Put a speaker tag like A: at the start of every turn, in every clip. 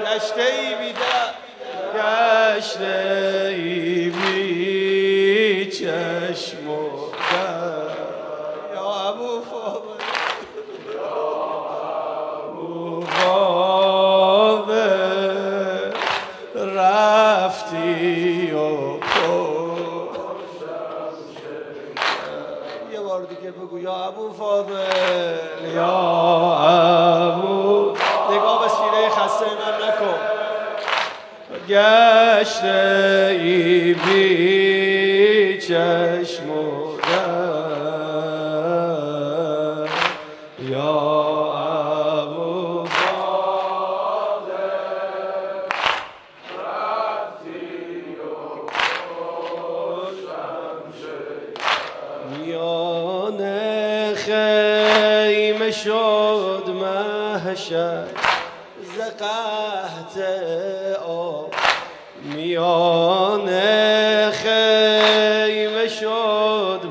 A: گشته ای بیدار، گشته ای بی چشم و در. یا ابو فاضل، ابو فاضل رفتی و یه بار دیگه بگو یا ابو فاضل، یا ابو، نگاه به سینه خسته من نکن. گشته ای بی چشم و در، یا ابو فاضل رفتی و خوشم شد. میان خیمه شد محشر ز قحط آب، میان خیمه شد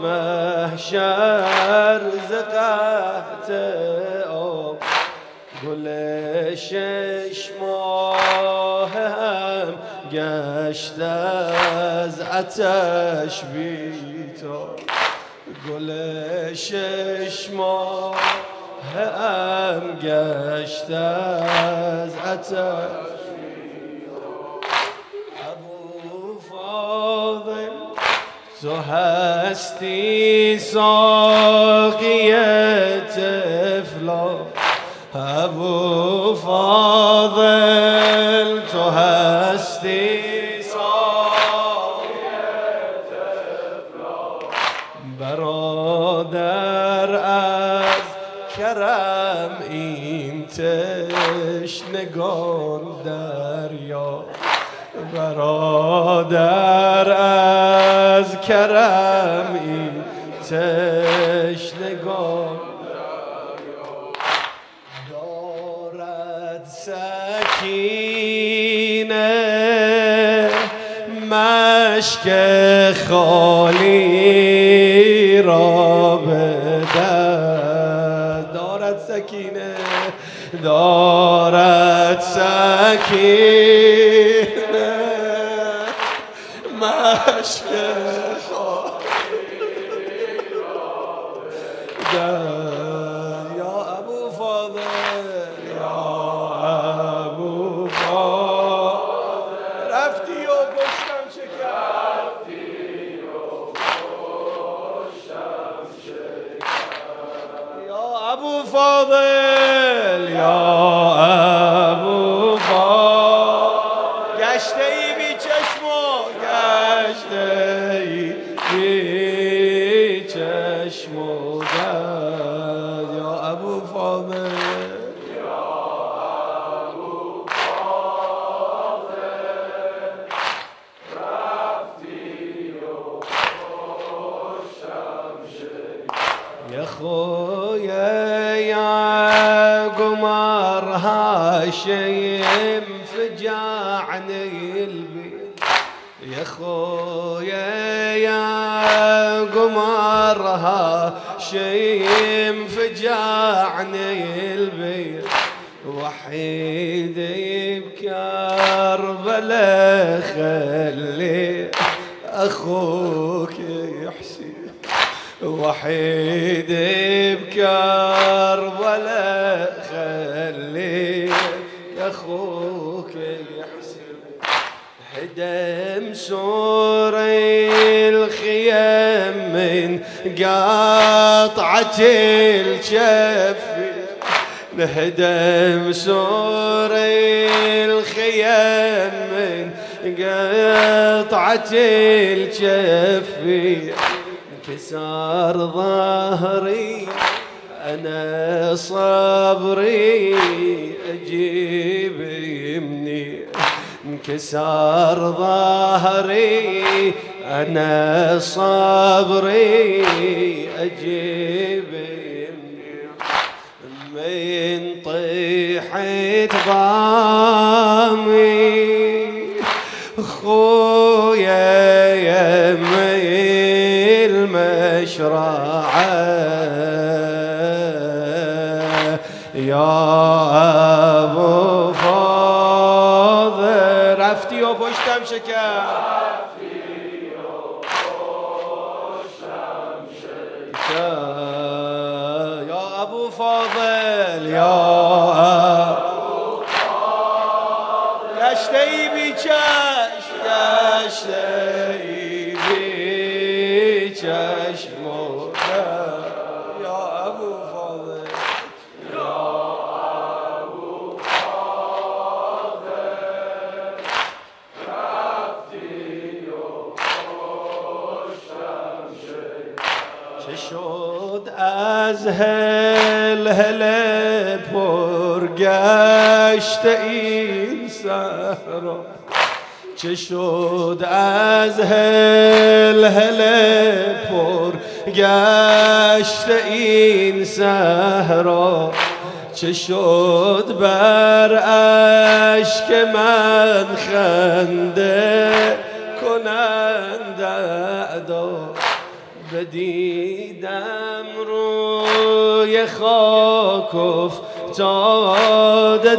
A: محشر ز قحط آب. گل 6 ماه هم گشت از آتش بی‌تاب، گل 6 ماه هم گشت از آتش. ابو فاضل تو هستی ساقی طفلا، ابو فاضل تو هستی ساقی طفلا. برادر از کرم این تشنگان دریا، برادر از کرم این تشنگان دریا. دارد سکینه مشک خالی را به دست، دارد سکینه، دارد سکینه مشک خالی را به دست. یا ابو فاضل، یا ابو فاضل رفتی و پشتم شکست، یا ابو فاضل، یا ابو فاضل گشته ای بی چشم و گشته ای بی چشم و در، یا ابو فاضل، یا ابو فاضل رفتی و خوشم شد. یا خویا یا قمر هاشم فجعني البيت، يا خويا يا قمر هاشم فجعني البيت. وحيد بكربلاء خلي اخوك يحسن، وحيد بكربلاء خلي اخوك يحسن. هدم سور الخيام من قاطعة الجف، هدم سور الخيام من قاطعة الجف. انكسر ظهري أنا صبري أجيب يمني، انكسر ظهري أنا صبري أجيب يمني. من طيحت ضامي خويا يمي المشرعة، يا أبو فاضل پشتم شکست یا ابو فاضل یا گشته ای بی چشم گشته ای بی چشم یا ابو فاضل چه شد از هل پر گشته این صحرا چه شد از هل پر گشته این صحرا چه شد بر اشک من خنده کنند اعدا بدیدم روی خاک افتاده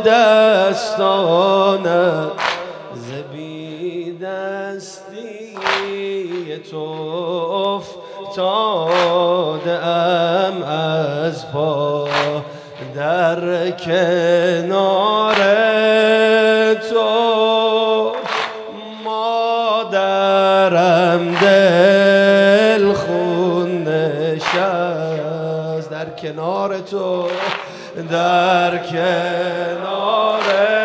A: دستانم ز بی دستی تو افتاده ام از پا در کنار تو مادرم دل خون نشست در کنار تو در کنار